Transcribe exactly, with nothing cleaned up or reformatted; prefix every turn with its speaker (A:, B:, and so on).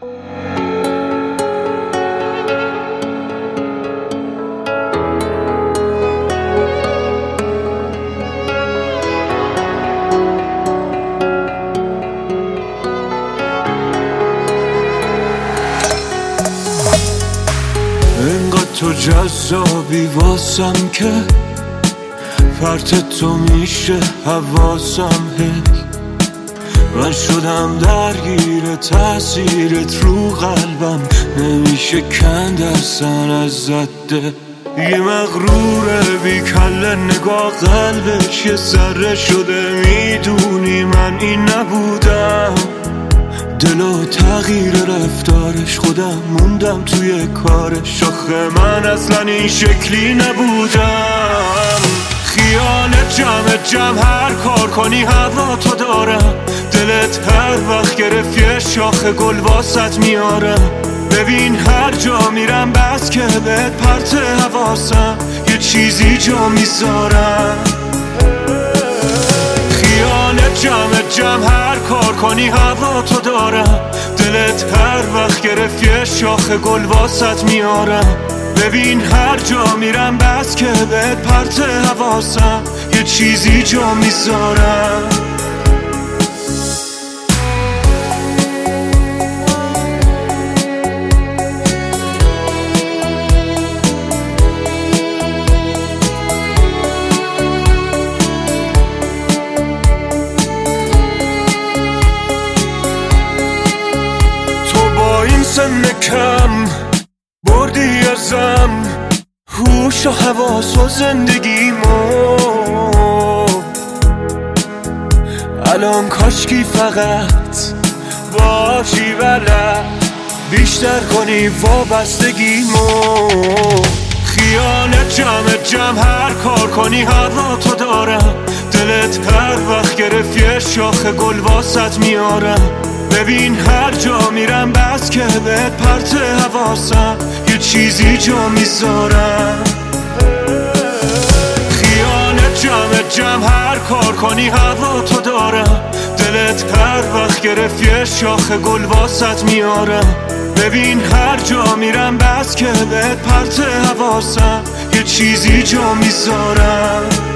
A: انقدر تو جذابی واسم که فرط تو میشه حواسم هی من شدم درگیر تأثیرت رو قلبم نمیشه کند اصلا از زده یه مغروره بی کله نگاه قلبش یه ذره شده میدونی من این نبودم دلو تغییر رفتارش خودم موندم توی کارش آخه من اصلا این شکلی نبودم خیالت جمع جمع هر کار کنی هوا تو دارم دلت هر وقت گرفت یه شاخ گل واسط میارم ببین هر جا میرم بس که بهت پرت حواسم یه چیزی جا میذارم خیالت جمع جمع هر کار کنی هوا تو دارم دلت هر وقت گرفت یه شاخ گل واسط میارم ببین هر جا میرم بس که بهت پرت حواسم یه چیزی جا میذارم سن کم بردی ازم هوش و حواس و زندگیمو الان کاشکی فقط باشی بلد بیشتر کنی وابستگیمو خیالت جمع جمع هر کار کنی هوا تو دارم دلت هر وقت گرفت یه شاخ گل واسط میارم ببین هر جا میرم بس که بهت پرت حواسم یه چیزی جا میذارم خیالت جمع جمع هر کار کنی هوا تو دارم دلت هر وقت گرفت یه شاخ گل واسط میارم ببین هر جا میرم بس که بهت پرت حواسم یه چیزی جا میذارم